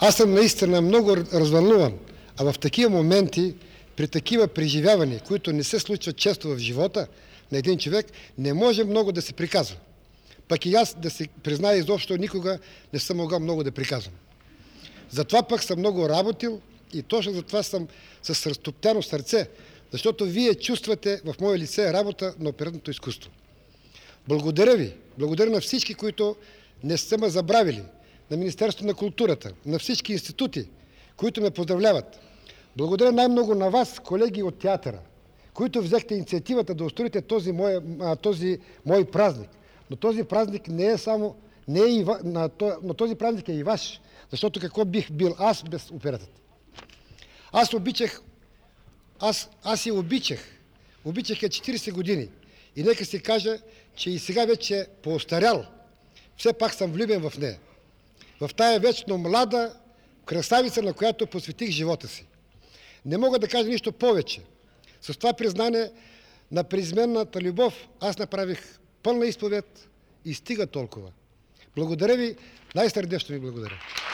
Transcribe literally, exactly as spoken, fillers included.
Аз съм наистина много развълнуван, а в такива моменти, при такива преживявания, които не се случват често в живота на един човек, не може много да се приказва. Пък и аз да се призная изобщо никога не съм могъл много да приказвам. Затова пък съм много работил и точно затова съм с разтоптяно сърце, защото вие чувствате в мое лице работа на оперативното изкуство. Благодаря ви, благодаря на всички, които не сте ме забравили, на Министерството на културата, на всички институти, които ме поздравляват. Благодаря най-много на вас, колеги от театъра, които взехте инициативата да устроите този мой, този мой празник. Но този празник не е само, не е и, но този празник е и ваш, защото какво бих бил аз без оператата? Аз обичах, аз, аз я обичах, обичах я четирийсет години и нека си кажа, че и сега вече поостарял, все пак съм влюбен в нея. В тая вечно млада красавица, на която посветих живота си. Не мога да кажа нищо повече. С това признание на преизменната любов аз направих пълна изповед и стига толкова. Благодаря ви, най-сърдечно ви благодаря.